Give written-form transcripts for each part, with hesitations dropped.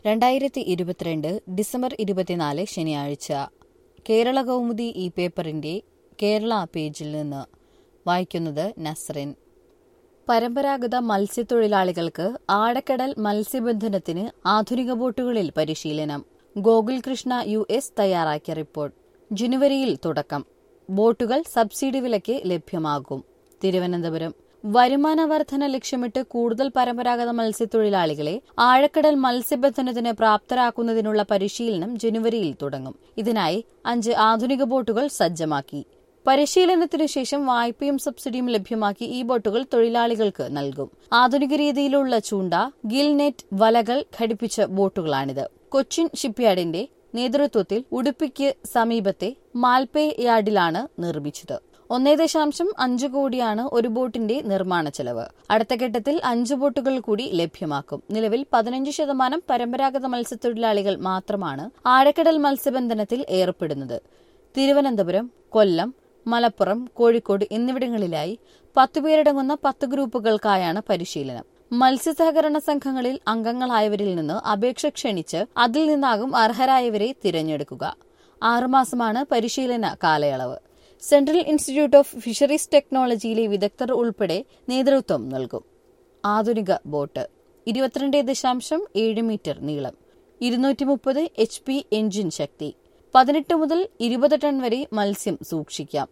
2022 December 24 ശനിയാഴ്ച കേരള കൗമുദി ഈ പേപ്പറിന്റെ കേരള പേജിൽ നിന്ന് വായിക്കുന്നത് നസ്റിൻ. പരമ്പരാഗത മത്സ്യത്തൊഴിലാളികൾക്ക് ആഴക്കടൽ മത്സ്യബന്ധനത്തിന് ആധുനിക ബോട്ടുകളിൽ പരിശീലനം. ഗോകുൽ കൃഷ്ണ US തയ്യാറാക്കിയ റിപ്പോർട്ട്. ജനുവരിയിൽ തുടക്കം. ബോട്ടുകൾ സബ്സിഡി വിലയ്ക്ക് ലഭ്യമാകും. തിരുവനന്തപുരം. വരുമാന വർധന ലക്ഷ്യമിട്ട് കൂടുതൽ പരമ്പരാഗത മത്സ്യത്തൊഴിലാളികളെ ആഴക്കടൽ മത്സ്യബന്ധനത്തിന് പ്രാപ്തരാക്കുന്നതിനുള്ള പരിശീലനം ജനുവരിയിൽ തുടങ്ങും. ഇതിനായി 5 ആധുനിക ബോട്ടുകൾ സജ്ജമാക്കി. പരിശീലനത്തിനു ശേഷം വായ്പയും സബ്സിഡിയും ലഭ്യമാക്കി ഈ ബോട്ടുകൾ തൊഴിലാളികൾക്ക് നൽകും. ആധുനിക രീതിയിലുള്ള ചൂണ്ട, ഗിൽ നെറ്റ്, വലകൾ ഘടിപ്പിച്ച ബോട്ടുകളാണിത്. കൊച്ചിൻ ഷിപ്പ്യാർഡിന്റെ നേതൃത്വത്തിൽ ഉടുപ്പിക്ക് സമീപത്തെ മാൽപേ യാർഡിലാണ് നിർമ്മിച്ചത്. 1.5 കോടിയാണ് ഒരു ബോട്ടിന്റെ നിർമ്മാണ ചെലവ്. അടുത്ത ഘട്ടത്തിൽ 5 ബോട്ടുകൾ കൂടി ലഭ്യമാക്കും. നിലവിൽ 15% പരമ്പരാഗത മത്സ്യത്തൊഴിലാളികൾ മാത്രമാണ് ആഴക്കടൽ മത്സ്യബന്ധനത്തിൽ ഏർപ്പെടുന്നത്. തിരുവനന്തപുരം, കൊല്ലം, മലപ്പുറം, കോഴിക്കോട് എന്നിവിടങ്ങളിലായി 10 പേരടങ്ങുന്ന 10 ഗ്രൂപ്പുകൾക്കായാണ് പരിശീലനം. മത്സ്യസഹകരണ സംഘങ്ങളിൽ അംഗങ്ങളായവരിൽ നിന്ന് അപേക്ഷ ക്ഷണിച്ച് അതിൽ നിന്നാകും അർഹരായവരെ തിരഞ്ഞെടുക്കുക. 6 മാസമാണ് പരിശീലന കാലയളവ്. സെൻട്രൽ ഇൻസ്റ്റിറ്റ്യൂട്ട് ഓഫ് ഫിഷറീസ് ടെക്നോളജിയിലെ വിദഗ്ധർ ഉൾപ്പെടെ നേതൃത്വം നൽകും. ആധുനിക ബോട്ട്. 22.7 മീറ്റർ നീളം, 230 HP എഞ്ചിൻ ശക്തി, 18 മുതൽ 20 ടൺ വരെ മത്സ്യം സൂക്ഷിക്കാം.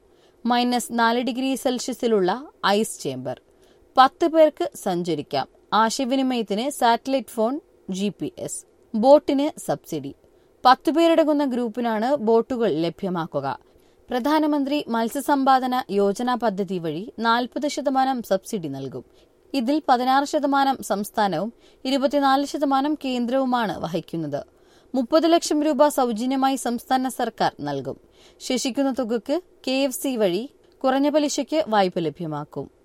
-4°C ice chamber. 10 പേർക്ക് സഞ്ചരിക്കാം. ആശയവിനിമയത്തിന് സാറ്റലൈറ്റ് ഫോൺ, GPS. ബോട്ടിന് സബ്സിഡി. 10 പേരടങ്ങുന്ന ഗ്രൂപ്പിനാണ് ബോട്ടുകൾ ലഭ്യമാക്കുക. പ്രധാനമന്ത്രി മത്സ്യസമ്പാദന യോജന പദ്ധതി വഴി 40% സബ്സിഡി നൽകും. ഇതിൽ 16% സംസ്ഥാനവും 24% കേന്ദ്രവുമാണ് വഹിക്കുന്നത്. 30 ലക്ഷം രൂപ സൗജന്യമായി സംസ്ഥാന സർക്കാർ നൽകും. ശേഷിക്കുന്ന തുകയ്ക്ക് KFC വഴി കുറഞ്ഞ പലിശയ്ക്ക് വായ്പ ലഭ്യമാക്കും.